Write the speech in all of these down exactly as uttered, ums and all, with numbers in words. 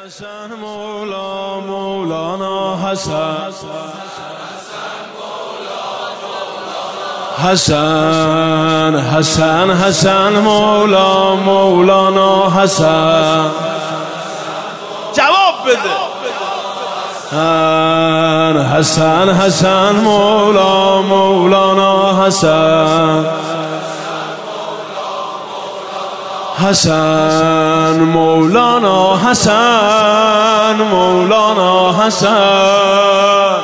حسن مولا مولانا حسن حسن حسن حسن مولا مولانا حسن جواب بده. حسن حسن مولا مولانا حسن حسن مولانا حسن مولانا حسن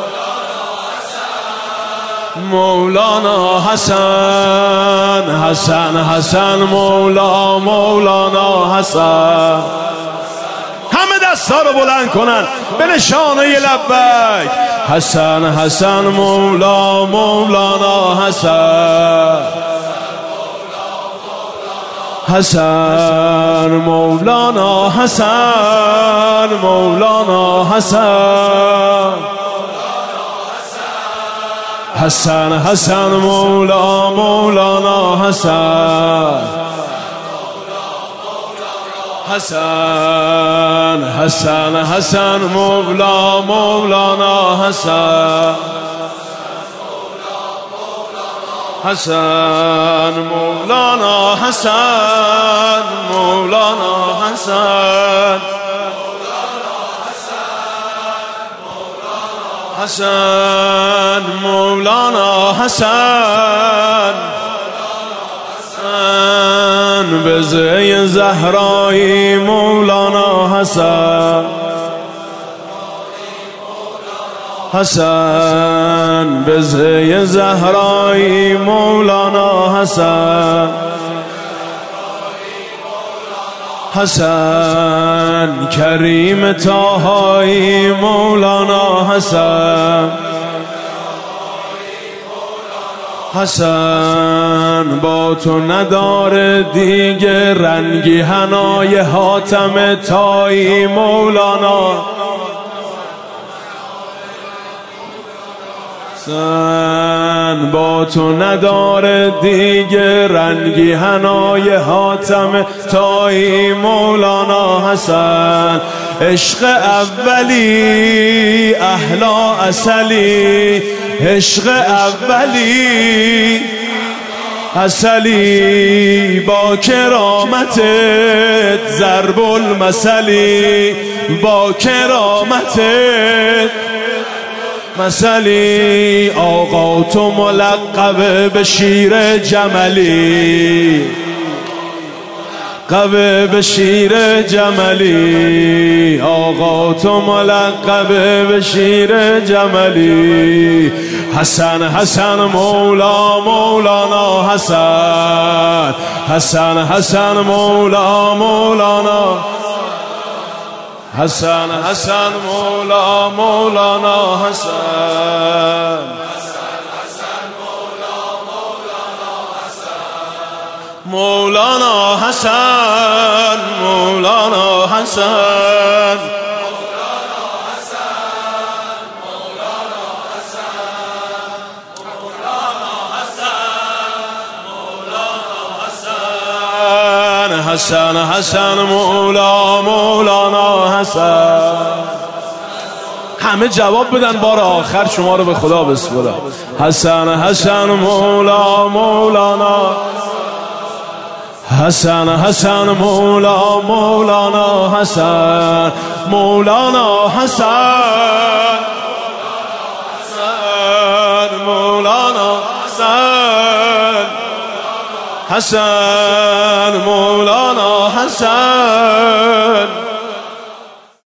مولانا حسن حسن حسن مولا مولانا حسن. همه دستا رو بلند کنن به نشانه لبیک. حسن حسن مولا مولانا حسن حسن مولانا حسن مولانا حسن حسن حسن مولا مولانا حسن حسن حسن حسن مولا مولانا حسن حسن مولانا حسن مولانا حسن حسن مولانا حسن حسن بزه زهرایی مولانا حسن حسن بزه زهرایی مولانا حسن حسن کریم طاهایی مولانا حسن حسن با تو نداره دیگه رنگی حنای حاتم طایی مولانا حسن با تو نداره دیگه رنگی حنای حاتم طایی مولانا حسن. عشق اولی احلا اصلی عشق اولی اصلی با کرامتت ضرب المثلی با کرامتت مثلی آقا تو ملقب به شیر جملی قبه به شیر جملی آقا تو ملقب به شیر جملی. حسن حسن مولا مولانا حسن حسن حسن مولا مولانا حسن حسن مولا مولانا حسن مولانا حسن مولانا حسن حسن حسن مولا مولانا حسن. همه جواب بدن بار آخر شما رو به خدا بسپرم. حسن حسن مولا مولانا حسن حسن مولا مولانا حسن مولانا حسن مولانا حسن حسن مولانا حسن